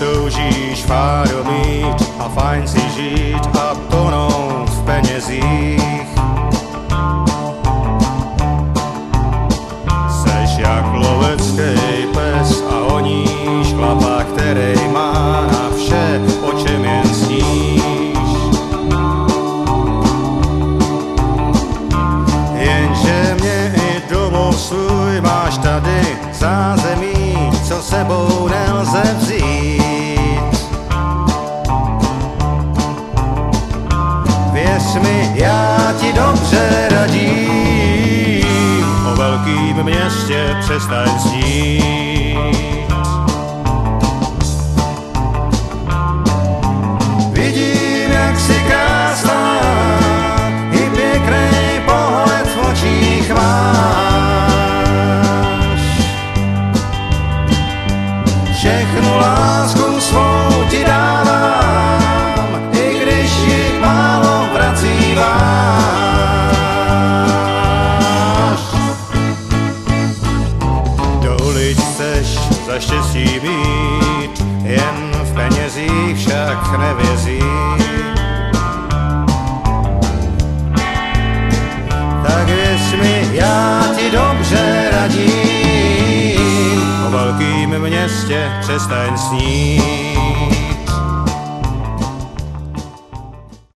toužíš fáru mít a fajn si žít a tonout v penězích. Seš jak lovecký pes a honíš chlapa, který má na vše, o čem jen sníš. Jenže mě i domov svůj máš tady zázemí, co sebou nelze vzít. Věř mi, já ti dobře radím, o velkým městě přestaň snít. Vidím, jak jsi krásná, i pěknej pohled v očích máš. Všechnu lásku svou ti dávám, i když ji málo vracíváš. Do ulic chceš za štěstí mít, jen v penězích však nevězí. Tak věř mi, já ti dobře radím, o velkým městě přestaň snít.